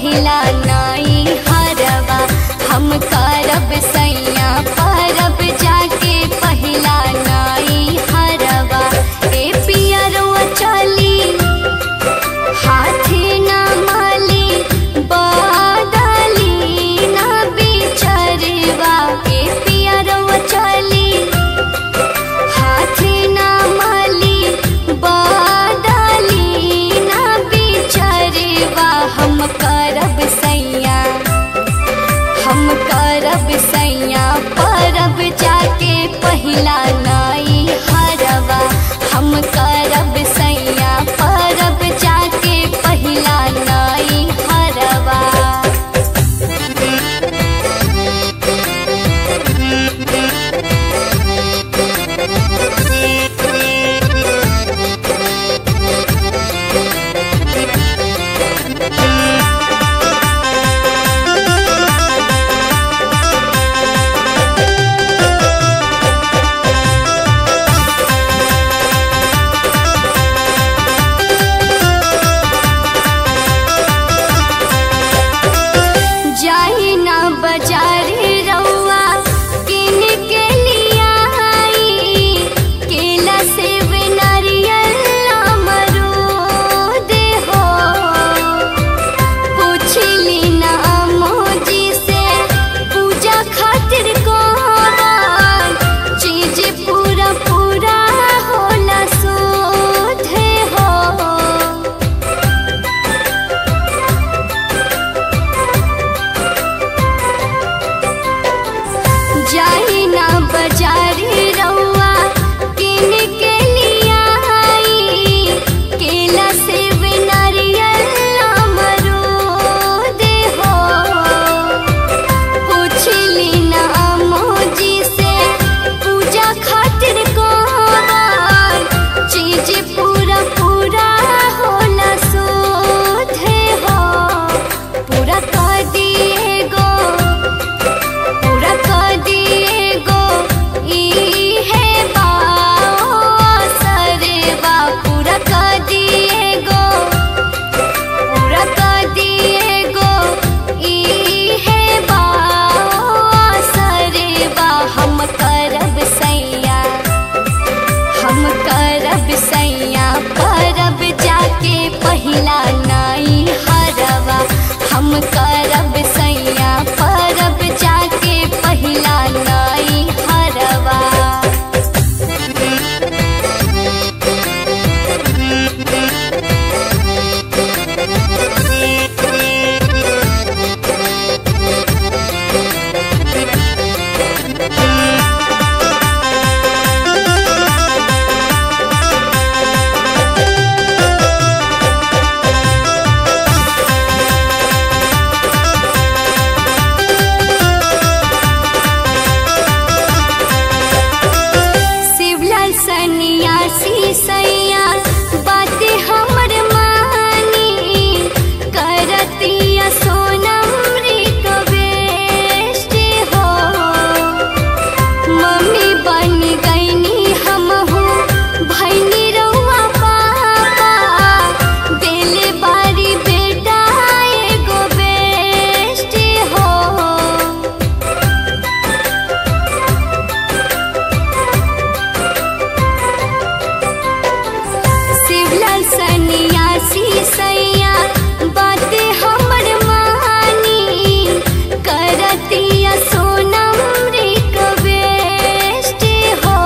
पहिला नाई हरवा हम करब सैया परब जाके पहिला नाई हरवा। ए पियरवा चली हाथे न माली बदली न बिचरवा। ए पियरवा चली हाथे न माली बदली न बिचरवा। हम करब सैया परब जाके पहिला नाई हरवा। हम करब सैया परब जाके पहिला नाई हरवा। पहिला नाई हरवा हम करब सैया परब जाके पहिला नाई हरवा। सैया बाते हमर मानी करतिया सोनम रिक्वेस्ट हो। मम्मी बन गईनी हमहू भैनी रउआ पापा देले बारी बेटा एगो बेस्ट हो। सन्यासी सैया बाते हमर मानी करतिया सोनम रिक्वेस्ट हो।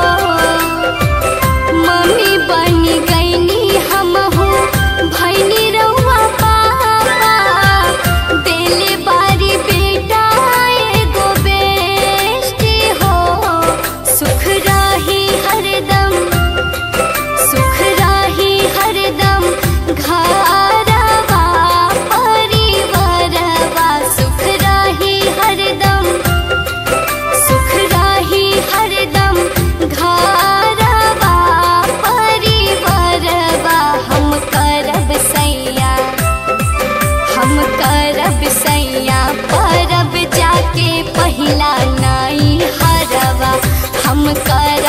मम्मी बन गईनी हमहू भैनी रउआ पापा देले बारी बेटा एगो बेस्ट हो। सुख रही हरदम घरवा परिवारवा सुख रही हरदम घरवा परिवारवा। हम करब सैया परब जाके पहिला नाई हरवा। हम कर